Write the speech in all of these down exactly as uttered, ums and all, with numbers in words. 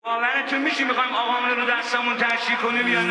باورتون میشه میخوایم آقامون رو دستمون تشریح کنیم یا نه؟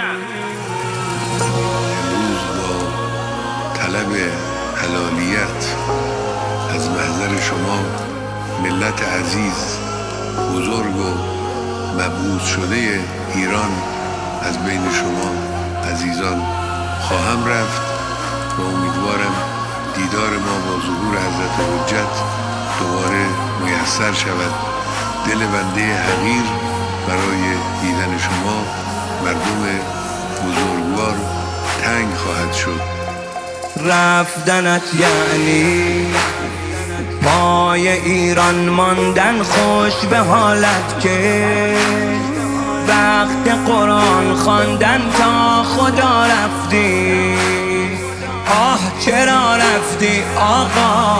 امروز با طلب حلالیت از محضر شما ملت عزیز، بزرگ و مبعوث شده ایران از بین شما عزیزان خواهم رفت و امیدوارم دیدار ما با ظهور حضرت حجت دوباره میسر شود. دل بنده حقیر برای دیدن شما مردم بزرگوار تنگ خواهد شد. رفتنت یعنی پای ایران ماندن، خوش به حالت که وقت قرآن خواندن تا خدا رفتی. آه چرا رفتی آقا؟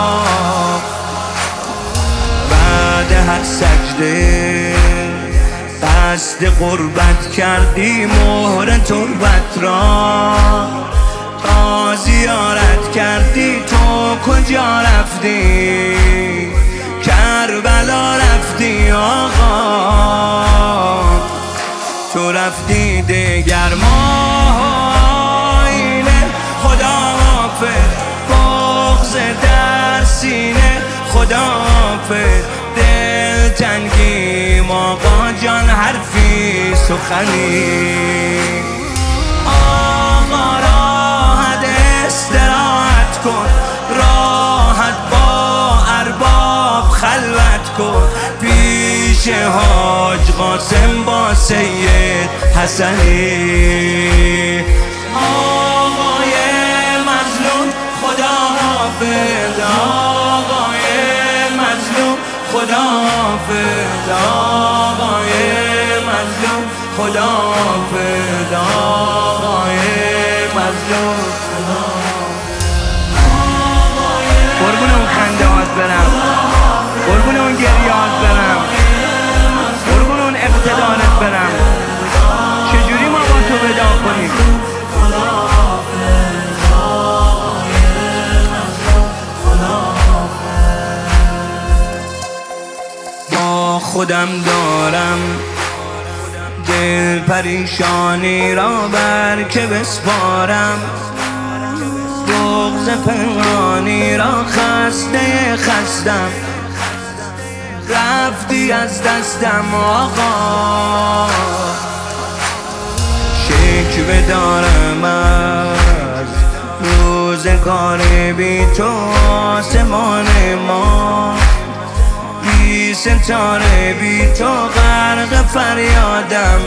بعد هر سجده قصد قربت کردی، مهر تربت را تا زیارت کردی. تو کجا رفتی؟ کربلا رفتی آقا. تو رفتی دگر ماهینه، خدا حافظ بغض در سینه، خدا حافظ دل تنگیم آقا جان حرفی سخنی. آقا راحت استراحت کن، راحت با ارباب خلوت کن، پیش حاج قاسم با سید حسنی. آقای مظلوم خدا حافظ، آقای مظلوم خدا حافظ، آقای مظلوم خدا حافظ، آقای مظلوم خدا حافظ. قربون اون خنده هات برم، قربون اون گریهات برم، قربون اون اقتدارت برم. چجوری ما با تو ودا کنیم؟ با خودم دارم دل پریشانی را بر که بسپارم، بغض پنهانی را خسته خستم. رفتی از دستم آقا، شکوه دارم از روزگار بی تو. آسمان ما بی ستاره، بی تو غرق فریادم،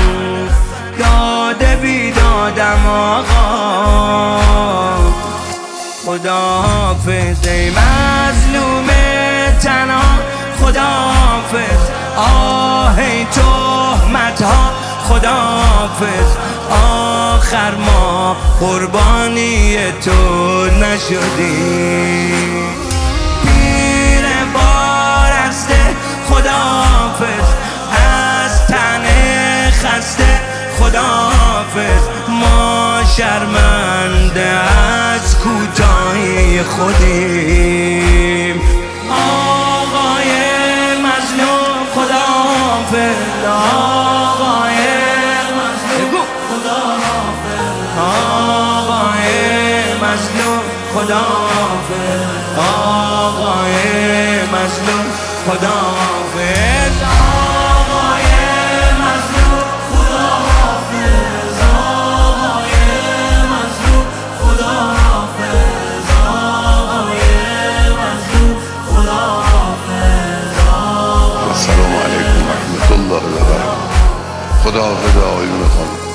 داده بی دادم آقا. خدا حافظ ای مظلوم تنها، خدا حافظ آه ای تهمت ها، خدا حافظ آخر ما قربانی تو نشدیم. پیر بارسته خدا حافظ از تن خسته، خدا حافظ ما شرمنده از کوتاهی خودیم. آقای مظلوم خدا حافظ، آقای مظلوم خدا حافظ، آقای مظلوم خدا حافظ، آقای مظلوم خدا حافظ، آقای مظلوم خدا حافظ، آقای مظلوم خدا حافظ، آقای مظلوم خدا حافظ. السلام علیکم و رحمت الله و برکاته. خدا حافظ آقایون خانم.